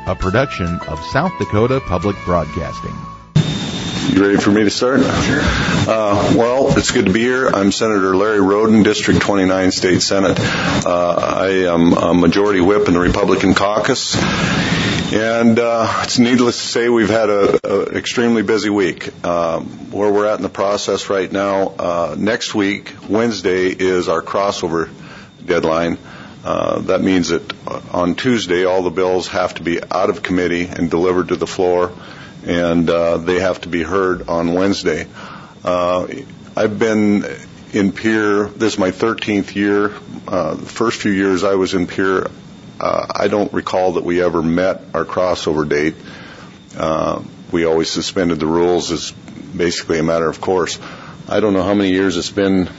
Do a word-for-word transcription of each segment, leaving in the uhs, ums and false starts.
a production of South Dakota Public Broadcasting. You ready for me to start? Sure. Uh, well, it's good to be here. I'm Senator Larry Roden, District twenty-nine, State Senate. Uh, I am a Majority Whip in the Republican caucus. And uh, it's needless to say we've had an extremely busy week. Um, where we're at in the process right now, uh, next week, Wednesday, is our crossover deadline. Uh, that means that on Tuesday, all the bills have to be out of committee and delivered to the floor, and uh, they have to be heard on Wednesday. Uh, I've been in Pierre, this is my thirteenth year. Uh, the first few years I was in Pierre, uh, I don't recall that we ever met our crossover date. Uh, we always suspended the rules as basically a matter of course. I don't know how many years it's been,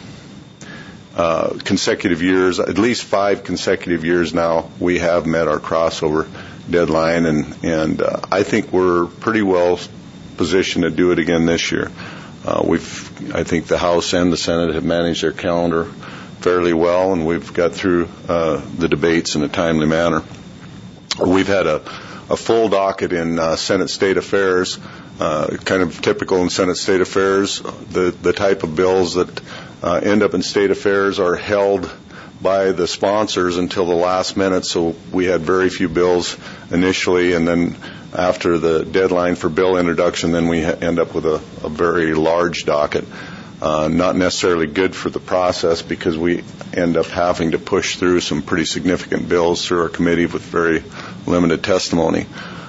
uh, consecutive years, at least five consecutive years now, we have met our crossover deadline, and, and uh, I think we're pretty well positioned to do it again this year. Uh, we've, I think the House and the Senate have managed their calendar fairly well, and we've got through uh, the debates in a timely manner. We've had a, a full docket in uh, Senate State Affairs, uh, kind of typical in Senate State Affairs. The, the type of bills that uh, end up in State Affairs are held by the sponsors until the last minute, so we had very few bills initially, and then after the deadline for bill introduction, then we ha- end up with a, a very large docket. Uh, not necessarily good for the process because we end up having to push through some pretty significant bills through our committee with very limited testimony.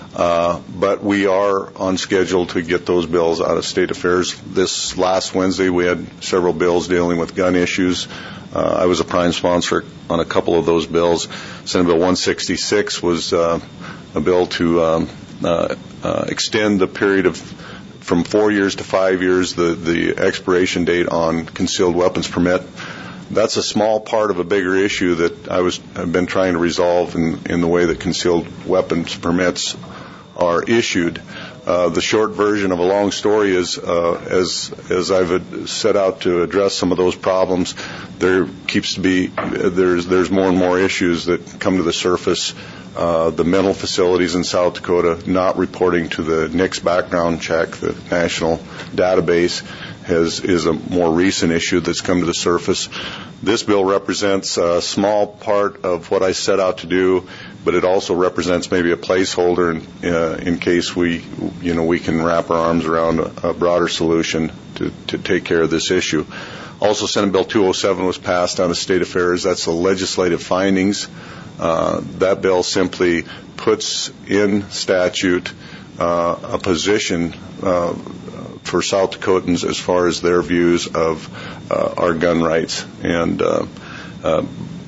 Uh, but we are on schedule to get those bills out of State Affairs. This last Wednesday, we had several bills dealing with gun issues. Uh, I was a prime sponsor on a couple of those bills. Senate Bill one sixty-six was uh, a bill to um, uh, uh, extend the period of from four years to five years, the, the expiration date on concealed weapons permit. That's a small part of a bigger issue that I was have been trying to resolve in, in the way that concealed weapons permits are issued. Uh, the short version of a long story is, uh, as as I've set out to address some of those problems, there keeps to be there's there's more and more issues that come to the surface. Uh, the mental facilities in South Dakota not reporting to the N I C S background check, the national database, has is a more recent issue that's come to the surface. This bill represents a small part of what I set out to do, but it also represents maybe a placeholder in, uh, in case we, you know, we can wrap our arms around a, a broader solution to, to take care of this issue. Also, Senate Bill two oh seven was passed out of State Affairs. That's the legislative findings. Uh, that bill simply puts in statute uh, a position uh, for South Dakotans as far as their views of uh, our gun rights, and uh, uh,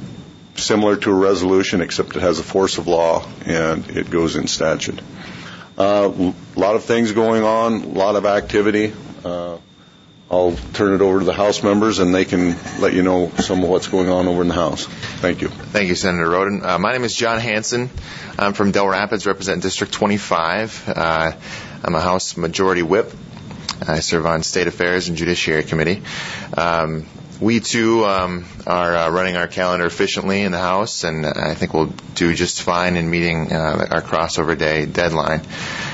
similar to a resolution, except it has a force of law and it goes in statute. A uh, lot of things going on, a lot of activity. Uh, I'll turn it over to the House members, and they can let you know some of what's going on over in the House. Thank you. Thank you, Senator Roden. Uh, my name is John Hanson. I'm from Del Rapids, represent District twenty-five. Uh, I'm a House Majority Whip. I serve on State Affairs and Judiciary Committee. Um, we, too, um, are uh, running our calendar efficiently in the House, and I think we'll do just fine in meeting uh, our crossover day deadline.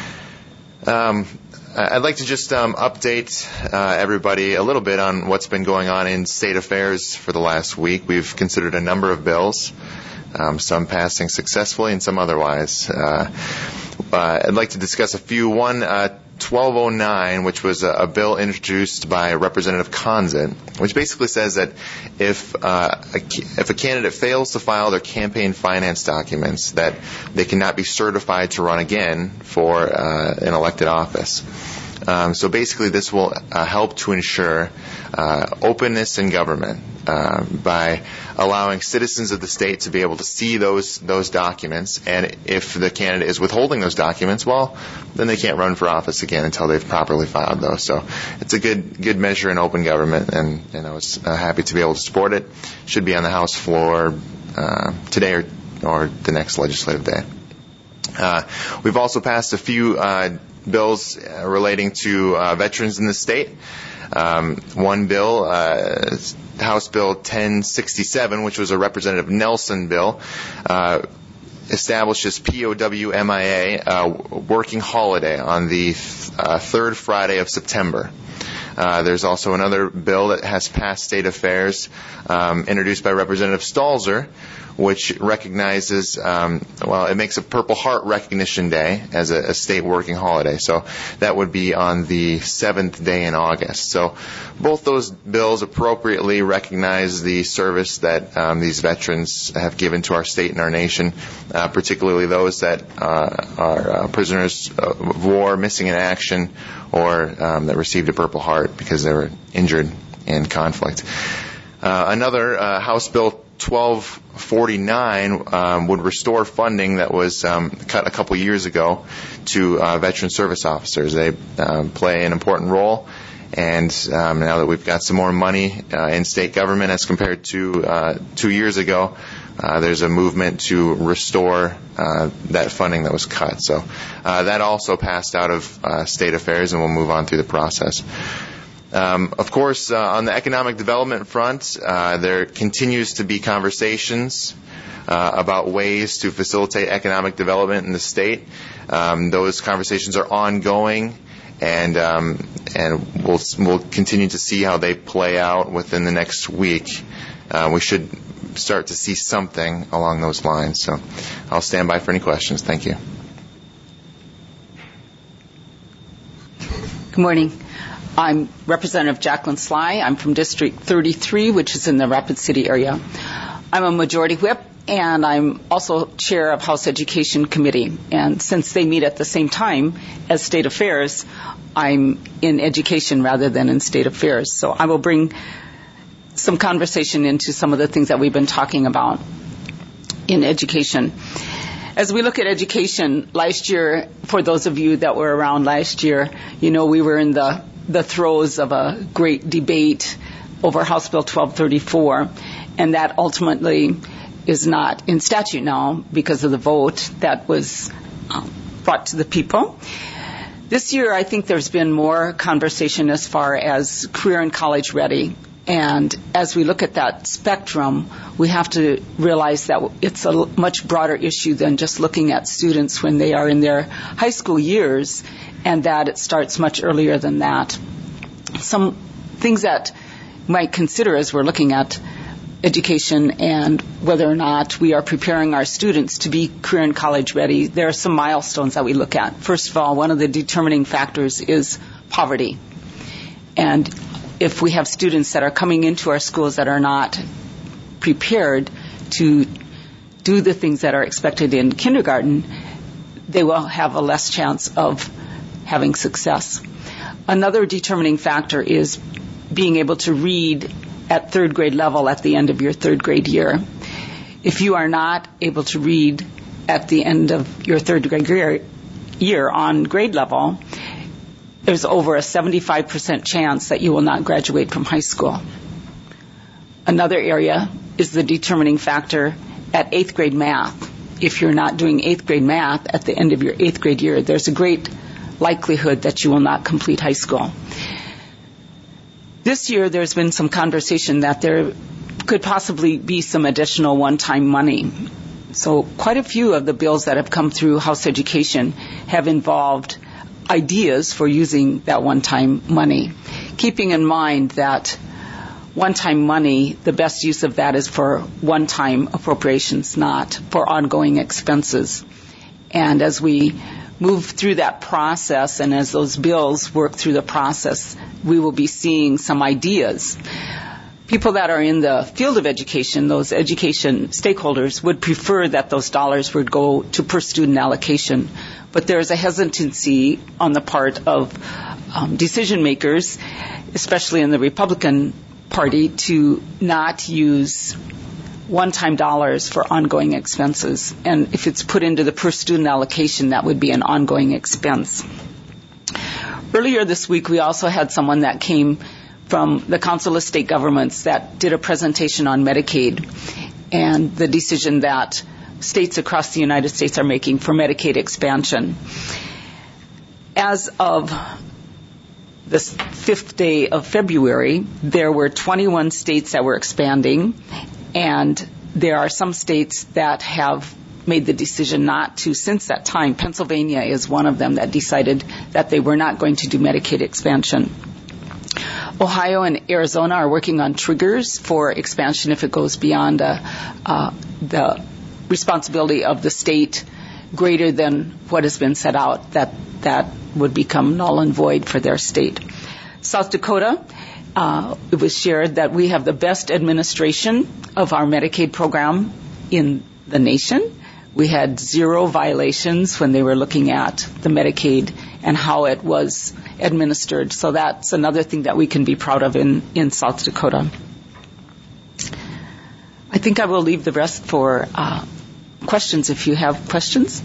Um, I'd like to just um, update uh, everybody a little bit on what's been going on in State Affairs for the last week. We've considered a number of bills, um, some passing successfully and some otherwise. Uh, uh, I'd like to discuss a few. One, uh, twelve oh nine, which was a, a bill introduced by Representative Conzett, which basically says that if uh, a, if a candidate fails to file their campaign finance documents, that they cannot be certified to run again for uh, an elected office. Um, so basically, this will uh, help to ensure uh, openness in government uh, by allowing citizens of the state to be able to see those those documents. And if the candidate is withholding those documents, well, then they can't run for office again until they've properly filed those. So it's a good good measure in open government, and, and I was uh, happy to be able to support it. Should be on the House floor uh, today or or the next legislative day. Uh, we've also passed a few uh, bills uh, relating to uh, veterans in the state. Um, one bill, uh, House Bill ten sixty-seven, which was a Representative Nelson bill, uh, establishes P O W M I A, uh, working holiday, on the th- uh, third Friday of September. Uh, there's also another bill that has passed State Affairs, um, introduced by Representative Stalzer, which recognizes, um, well, it makes a Purple Heart Recognition Day as a, a state working holiday. So that would be on the seventh day in August. So both those bills appropriately recognize the service that um, these veterans have given to our state and our nation, uh, particularly those that uh, are uh, prisoners of war, missing in action, or um, that received a Purple Heart because they were injured in conflict. Uh, another uh, House Bill twelve forty-nine um, would restore funding that was um, cut a couple years ago to uh, veteran service officers. They um, play an important role, and um, now that we've got some more money uh, in state government as compared to uh, two years ago, uh, there's a movement to restore uh, that funding that was cut. So uh, that also passed out of uh, State Affairs, and we'll move on through the process. Um, of course, uh, on the economic development front, uh, there continues to be conversations uh, about ways to facilitate economic development in the state. Um, those conversations are ongoing, and um, and we'll we'll continue to see how they play out within the next week. Uh, we should start to see something along those lines. So I'll stand by for any questions. Thank you. Good morning. I'm Representative Jacqueline Sly. I'm from District thirty-three, which is in the Rapid City area. I'm a majority whip, and I'm also chair of House Education Committee. And since they meet at the same time as State Affairs, I'm in education rather than in State Affairs. So I will bring some conversation into some of the things that we've been talking about in education. As we look at education, last year, for those of you that were around last year, you know we were in the the throes of a great debate over House Bill twelve thirty-four, and that ultimately is not in statute now because of the vote that was um, brought to the people. This year, I think there's been more conversation as far as career and college ready. And as we look at that spectrum, we have to realize that it's a much broader issue than just looking at students when they are in their high school years, and that it starts much earlier than that. Some things that you might consider as we're looking at education and whether or not we are preparing our students to be career and college ready, there are some milestones that we look at. First of all, one of the determining factors is poverty. And if we have students that are coming into our schools that are not prepared to do the things that are expected in kindergarten, they will have a less chance of having success. Another determining factor is being able to read at third grade level at the end of your third grade year. If you are not able to read at the end of your third grade year on grade level, there's over a seventy-five percent chance that you will not graduate from high school. Another area is the determining factor at eighth grade math. If you're not doing eighth grade math at the end of your eighth grade year, there's a great likelihood that you will not complete high school. This year, there's been some conversation that there could possibly be some additional one-time money. So quite a few of the bills that have come through House Education have involved ideas for using that one-time money, keeping in mind that one-time money, the best use of that is for one-time appropriations, not for ongoing expenses. And as we move through that process and as those bills work through the process, we will be seeing some ideas. People that are in the field of education, those education stakeholders, would prefer that those dollars would go to per student allocation. But there is a hesitancy on the part of um, decision makers, especially in the Republican Party, to not use one-time dollars for ongoing expenses. And if it's put into the per student allocation, that would be an ongoing expense. Earlier this week, we also had someone that came from the Council of State Governments that did a presentation on Medicaid and the decision that states across the United States are making for Medicaid expansion. As of the fifth day of February, there were twenty-one states that were expanding, and there are some states that have made the decision not to since that time. Pennsylvania is one of them that decided that they were not going to do Medicaid expansion. Ohio and Arizona are working on triggers for expansion if it goes beyond uh, uh, the responsibility of the state greater than what has been set out, that that would become null and void for their state. South Dakota, uh, it was shared that we have the best administration of our Medicaid program in the nation. We had zero violations when they were looking at the Medicaid and how it was administered. So that's another thing that we can be proud of in, in South Dakota. I think I will leave the rest for uh, questions if you have questions.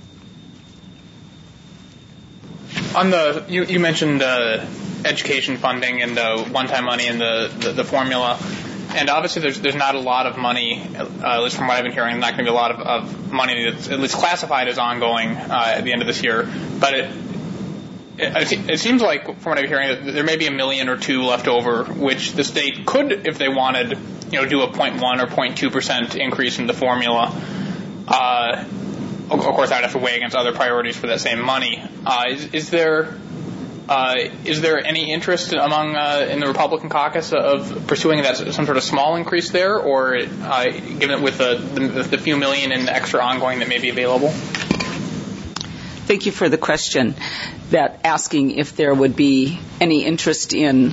On the, you, you mentioned uh, education funding and the one-time money and the, the, the formula. And obviously there's there's not a lot of money, uh, at least from what I've been hearing, not going to be a lot of, of money that's at least classified as ongoing uh, at the end of this year. But it, it it seems like, from what I'm hearing, that there may be a million or two left over, which the state could, if they wanted, you know, do a zero point one or zero point two percent increase in the formula. Uh, of course, I'd have to weigh against other priorities for that same money. Uh, is, is there... Uh, is there any interest among uh, in the Republican caucus of pursuing that some sort of small increase there, or uh, given it with the, the, the few million in extra ongoing that may be available? Thank you for the question. That asking if there would be any interest in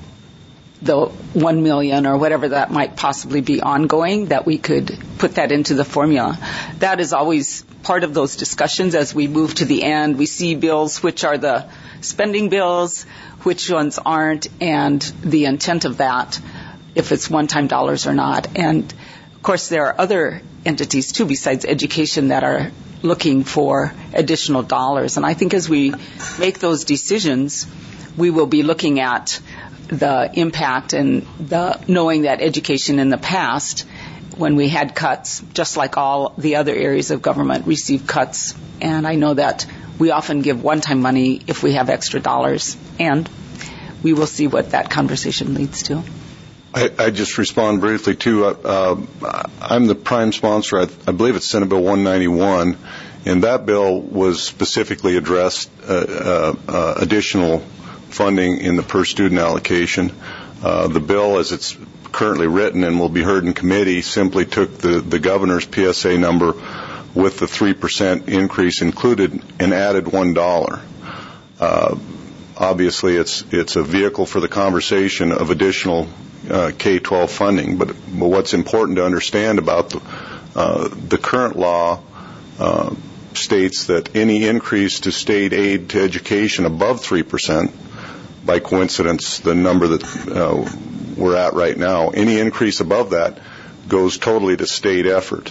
the one million or whatever that might possibly be ongoing, that we could put that into the formula. That is always part of those discussions as we move to the end. We see bills which are the spending bills, which ones aren't, and the intent of that, if it's one-time dollars or not. And, of course, there are other entities, too, besides education that are looking for additional dollars. And I think as we make those decisions, we will be looking at the impact and the knowing that education in the past, when we had cuts, just like all the other areas of government, received cuts. And I know that we often give one-time money if we have extra dollars, and we will see what that conversation leads to. I, I just respond briefly, too. Uh, uh, I'm the prime sponsor. I, I believe it's Senate Bill one ninety-one, and that bill was specifically addressed uh, uh, uh, additional funding in the per-student allocation. Uh, the bill, as it's currently written and will be heard in committee, simply took the, the governor's P S A number with the three percent increase included and added one dollar. Uh, obviously, it's it's a vehicle for the conversation of additional uh, K twelve funding. But, but what's important to understand about the, uh, the current law uh, states that any increase to state aid to education above three percent, by coincidence, the number that uh, we're at right now, any increase above that goes totally to state effort.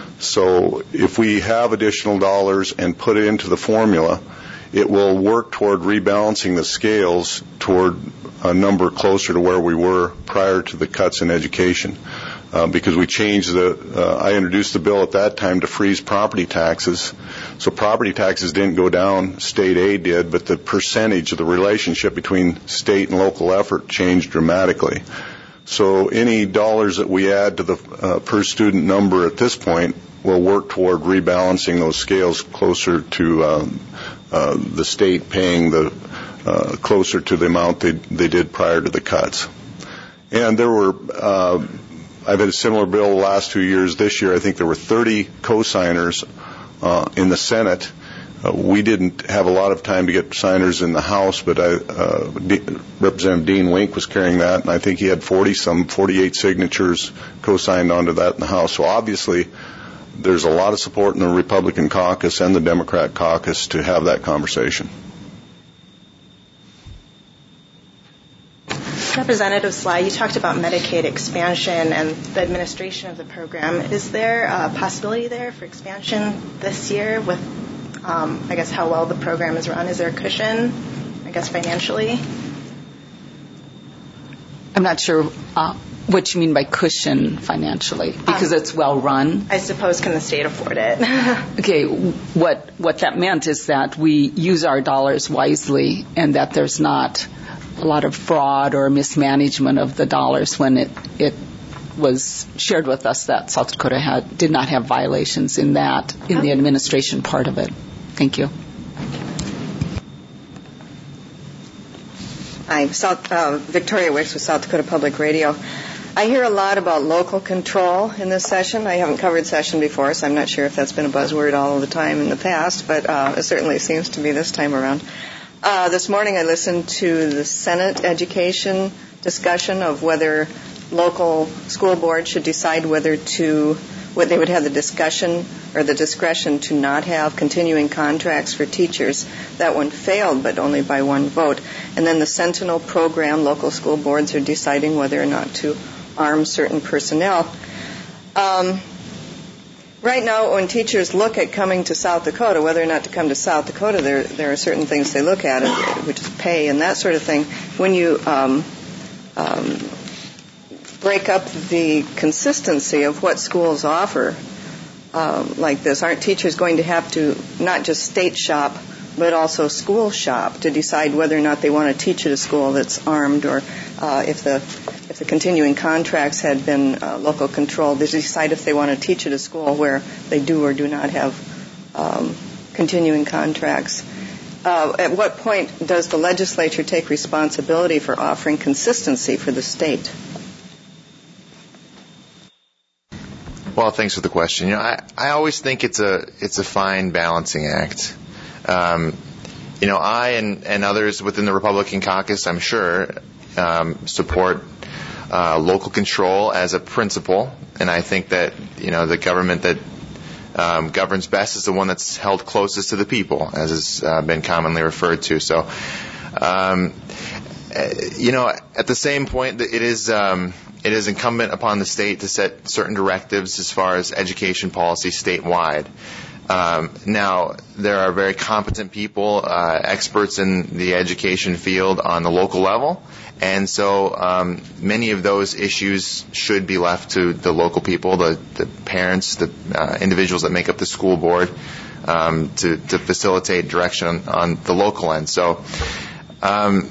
So if we have additional dollars and put it into the formula, it will work toward rebalancing the scales toward a number closer to where we were prior to the cuts in education. Uh, because we changed the, uh, I introduced the bill at that time to freeze property taxes. So property taxes didn't go down, state aid did, but the percentage of the relationship between state and local effort changed dramatically. So any dollars that we add to the uh, per student number at this point will work toward rebalancing those scales closer to um, uh, the state paying the uh, closer to the amount they they did prior to the cuts. And there were, uh, I've had a similar bill the last two years. This year, I think there were thirty co-signers uh, in the Senate. Uh, we didn't have a lot of time to get signers in the House, but I, uh, D- Representative Dean Wink was carrying that, and I think he had forty some, forty-eight signatures co-signed onto that in the House. So obviously, there's a lot of support in the Republican caucus and the Democrat caucus to have that conversation. Representative Sly, you talked about Medicaid expansion and the administration of the program. Is there a possibility there for expansion this year with, um, I guess, how well the program is run? Is there a cushion, I guess, financially? I'm not sure uh, what you mean by cushion financially, because um, it's well run. I suppose, can the state afford it? Okay, what what that meant is that we use our dollars wisely and that there's not a lot of fraud or mismanagement of the dollars when it, it was shared with us that South Dakota had did not have violations in that, in the administration part of it. Thank you. Hi, South, uh, Victoria Wicks with South Dakota Public Radio. I hear a lot about local control in this session. I haven't covered session before, so I'm not sure if that's been a buzzword all of the time in the past, but uh, it certainly seems to be this time around. Uh, this morning I listened to the Senate education discussion of whether local school boards should decide whether to, what they would have the discussion or the discretion to not have continuing contracts for teachers. That one failed, but only by one vote. And then the Sentinel program, local school boards are deciding whether or not to arm certain personnel. Um, right now, when teachers look at coming to South Dakota, whether or not to come to South Dakota, there there are certain things they look at, which is pay and that sort of thing. When you um, um, break up the consistency of what schools offer um, like this, aren't teachers going to have to not just state shop, but also school shop to decide whether or not they want to teach at a school that's armed, or uh, if the if the continuing contracts had been uh, local controlled, they decide if they want to teach at a school where they do or do not have um, continuing contracts. Uh, at what point does the legislature take responsibility for offering consistency for the state? Well, thanks for the question. You know, I, I always think it's a it's a fine balancing act. Um, you know, I and, and others within the Republican caucus, I'm sure, um, support uh, local control as a principle, and I think that you know the government that um, governs best is the one that's held closest to the people, as has uh, been commonly referred to. So, um, you know, at the same point, it is. Um, It is incumbent upon the state to set certain directives as far as education policy statewide. Um, now, there are very competent people, uh, experts in the education field on the local level, and so um, many of those issues should be left to the local people, the, the parents, the uh, individuals that make up the school board, um, to, to facilitate direction on, on the local end. So, um,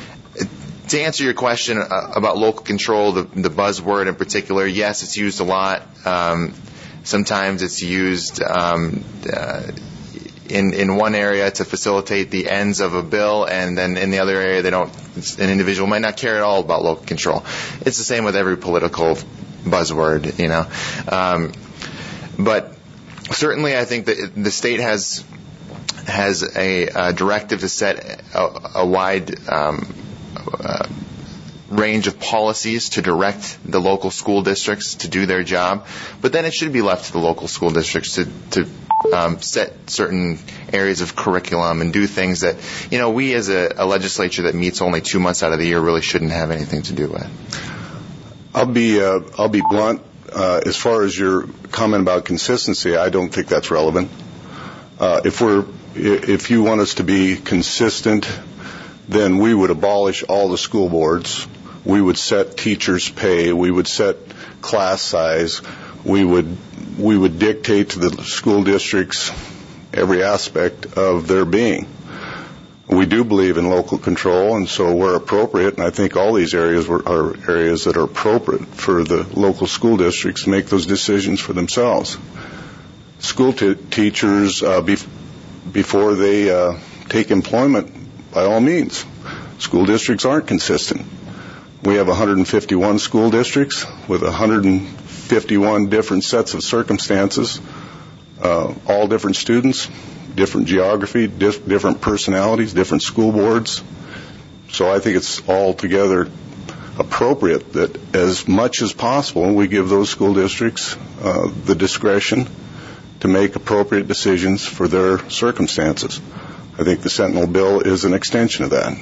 to answer your question uh, about local control, the, the buzzword in particular, yes, it's used a lot. Um, sometimes it's used um, uh, in in one area to facilitate the ends of a bill, and then in the other area, they don't. An individual might not care at all about local control. It's the same with every political buzzword, you know. Um, but certainly, I think that the state has has a, a directive to set a, a wide um, Uh, range of policies to direct the local school districts to do their job, but then it should be left to the local school districts to, to um, set certain areas of curriculum and do things that, you know, we as a, a legislature that meets only two months out of the year really shouldn't have anything to do with. I'll be uh, I'll be blunt. Uh, as far as your comment about consistency, I don't think that's relevant. Uh, if we're if you want us to be consistent, then we would abolish all the school boards. We would set teachers' pay. We would set class size. We would we would dictate to the school districts every aspect of their being. We do believe in local control, and so where appropriate, and I think all these areas were, are areas that are appropriate for the local school districts to make those decisions for themselves. School t- teachers, uh, bef- before they uh, take employment, by all means, school districts aren't consistent. We have one hundred fifty-one school districts with one hundred fifty-one different sets of circumstances, uh, all different students, different geography, dif- different personalities, different school boards. So I think it's altogether appropriate that as much as possible we give those school districts uh, the discretion to make appropriate decisions for their circumstances. I think the Sentinel bill is an extension of that.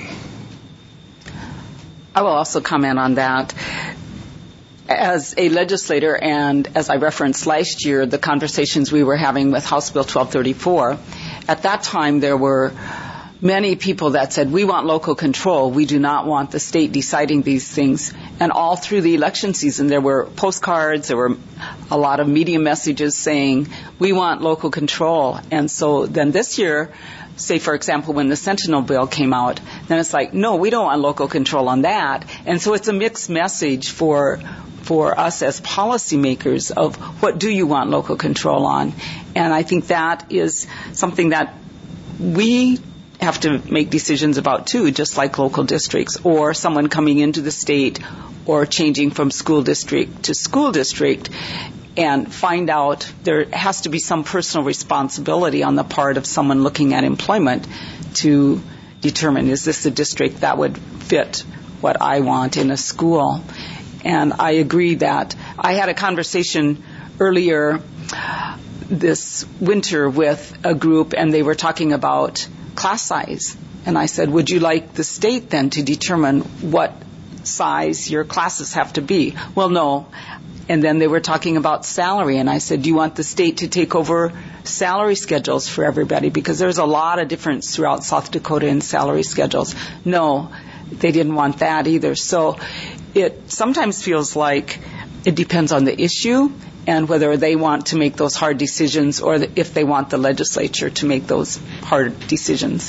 I will also comment on that. As a legislator, and as I referenced last year, the conversations we were having with House Bill twelve thirty-four, at that time there were many people that said, we want local control. We do not want the state deciding these things. And all through the election season, there were postcards, there were a lot of media messages saying, we want local control. And so then this year, say, for example, when the Sentinel bill came out, then it's like, no, we don't want local control on that. And so it's a mixed message for for us as policymakers of what do you want local control on. And I think that is something that we have to make decisions about too, just like local districts or someone coming into the state or changing from school district to school district, and find out there has to be some personal responsibility on the part of someone looking at employment to determine, is this a district that would fit what I want in a school? And I agree that I had a conversation earlier this winter with a group, and they were talking about class size. And I said, would you like the state then to determine what size your classes have to be? Well, no. And then they were talking about salary, and I said, do you want the state to take over salary schedules for everybody? Because there's a lot of difference throughout South Dakota in salary schedules. No, they didn't want that either. So it sometimes feels like it depends on the issue and whether they want to make those hard decisions or if they want the legislature to make those hard decisions.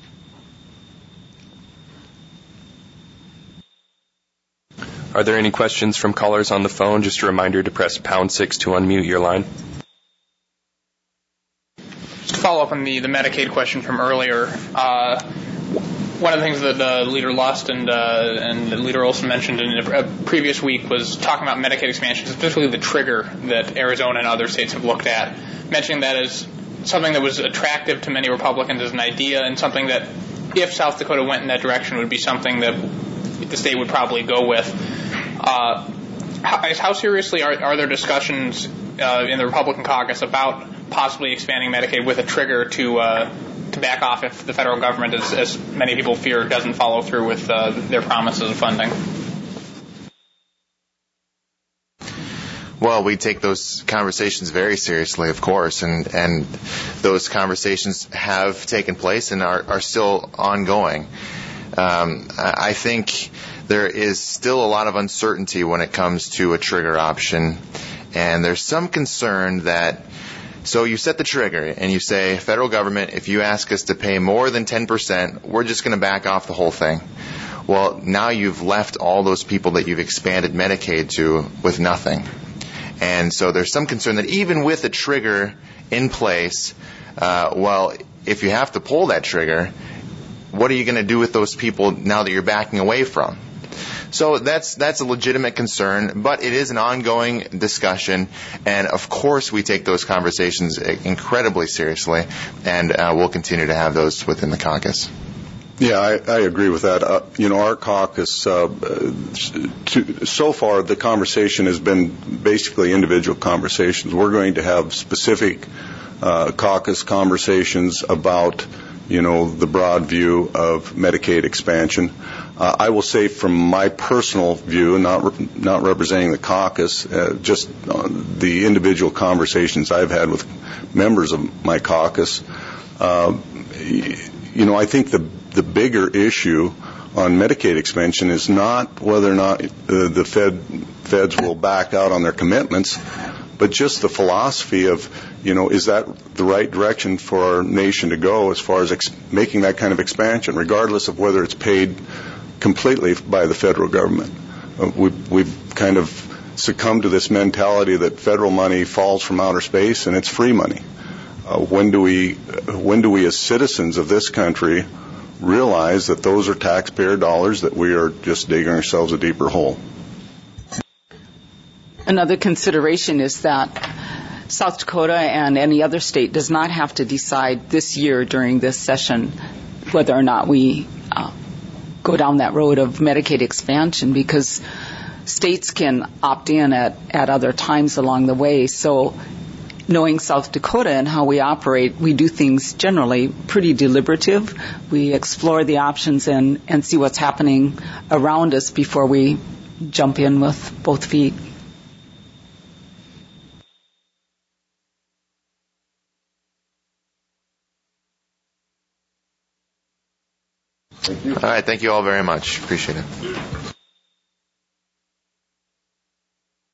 Are there any questions from callers on the phone? Just a reminder to press pound six to unmute your line. Just to follow up on the, the Medicaid question from earlier, uh, one of the things that uh, Leader Lust and uh, and Leader Olson mentioned in a, a previous week was talking about Medicaid expansion, specifically the trigger that Arizona and other states have looked at, mentioning that as something that was attractive to many Republicans as an idea and something that, if South Dakota went in that direction, would be something that the state would probably go with. Uh, how, how seriously are, are there discussions uh, in the Republican caucus about possibly expanding Medicaid with a trigger to uh, to back off if the federal government, as, as many people fear, doesn't follow through with uh, their promises of funding? Well, we take those conversations very seriously, of course, and, and those conversations have taken place and are, are still ongoing. Um, I think there is still a lot of uncertainty when it comes to a trigger option, and there's some concern that, so you set the trigger and you say, federal government, if you ask us to pay more than ten percent, we're just going to back off the whole thing. Well, now you've left all those people that you've expanded Medicaid to with nothing. And so there's some concern that even with a trigger in place, uh, well, if you have to pull that trigger, what are you going to do with those people now that you're backing away from? So that's that's a legitimate concern, but it is an ongoing discussion, and of course we take those conversations incredibly seriously, and uh, we'll continue to have those within the caucus. Yeah, I, I agree with that. Uh, you know, our caucus, uh, to, so far the conversation has been basically individual conversations. We're going to have specific uh, caucus conversations about, you know, the broad view of Medicaid expansion. Uh, I will say from my personal view, not re- not representing the caucus, uh, just uh, the individual conversations I've had with members of my caucus, uh, you know, I think the the bigger issue on Medicaid expansion is not whether or not uh, the Fed feds will back out on their commitments, but just the philosophy of, you know, is that the right direction for our nation to go as far as ex- making that kind of expansion, regardless of whether it's paid completely by the federal government. Uh, we, we've kind of succumbed to this mentality that federal money falls from outer space and it's free money. Uh, when do we, when do we as citizens of this country realize that those are taxpayer dollars, that we are just digging ourselves a deeper hole? Another consideration is that South Dakota and any other state does not have to decide this year during this session whether or not we uh, go down that road of Medicaid expansion, because states can opt in at, at other times along the way. So knowing South Dakota and how we operate, we do things generally pretty deliberative. We explore the options and, and see what's happening around us before we jump in with both feet. All right, thank you all very much. Appreciate it.